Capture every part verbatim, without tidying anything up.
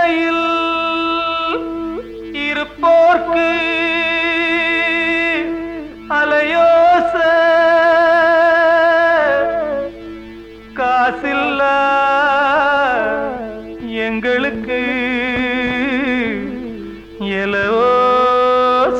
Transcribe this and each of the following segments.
மூலையில் இருப்போர்க்கு அலையோச காசில்ல எங்களுக்கு எலவோச.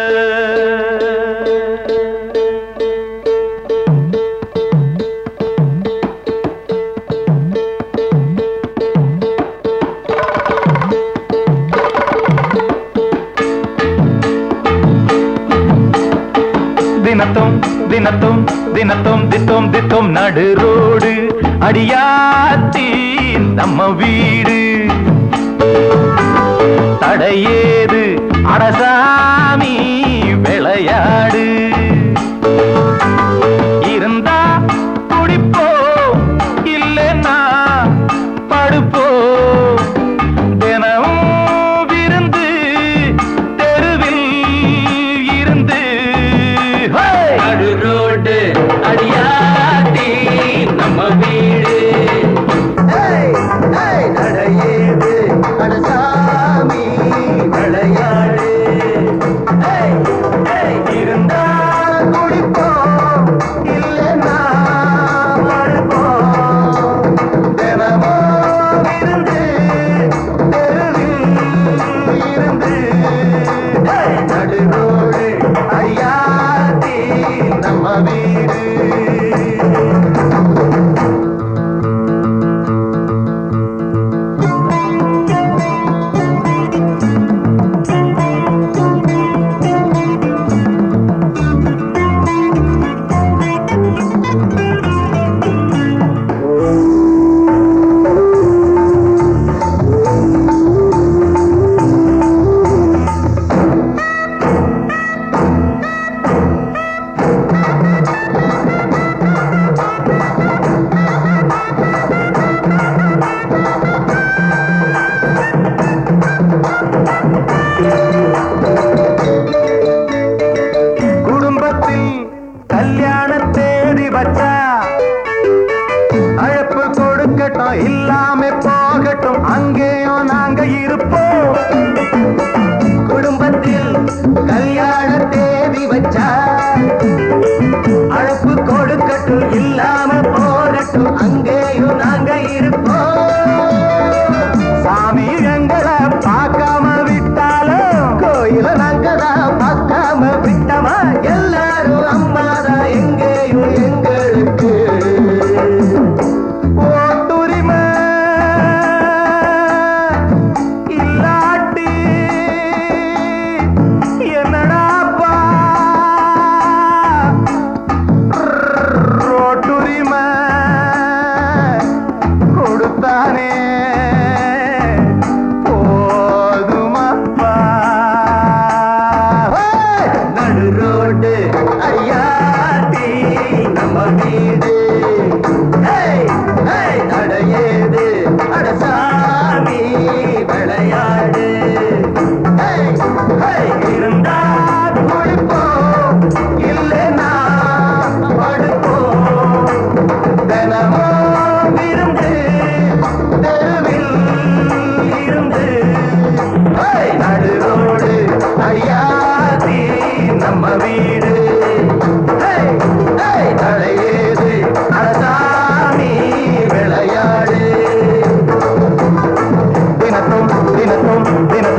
தினத்தும் தினத்தும் தினத்தும் தித்தோம் தித்தோம் நடு ரோடு அடியாத்தி நம்ம வீடு தடையேது அடசாமி விளையாடு இருந்தா குடிப்போ இல்லைன்னா படுப்போ தினமும் விருந்து தெருவில் இருந்து நடு ரோடு அடியாத்தி நம்ம வீடு நடையேது அடசாமி விளையாடு இருந்தா குடிப்போம் இல்லைன்னா படுப்போம் தினமும் இருந்து தெருவில் இருந்து நடுரோடு ஐயாத்தி நம்ம வீடு. குடும்பத்தில் கல்யாண தேதி வச்சா அழைப்பு கொடுக்கட்டும் இல்லாம போகட்டும் அங்கேயும் நாங்க இருப்போம். குடும்பத்தில் கல்யாண தேதி வச்சா அழைப்பு கொடுக்கட்டும் இல்லாம போகட்டும் அங்கேயும் நாங்க இருப்போம். சாமி எங்களை பார்க்காம விட்டாலும் கோயில நாங்க தான் பார்க்காம விட்டமா எல்லாரும் அம்மாதான் எங்கேயும் எங்களுக்கு ஓட்டுரிமை இல்லாட்டி என்னடாப்பா ரோட்டுரிமை கொடுத்தானே போதுமப்பா. நடு ரோடு ஐயாத்தி நம்ம வீடு நடையேது அடசாமி விளையாடு இருந்தா குடிப்போம் இல்லைன்னா படுப்போம் தினமும் இருந்து தெருவில் இருந்து நடு ரோடு ஐயாத்தி நம்ம வீடு தடையேது அடசாமி விளையாடு. தினத்தும் தினத்தும் தினத்தும்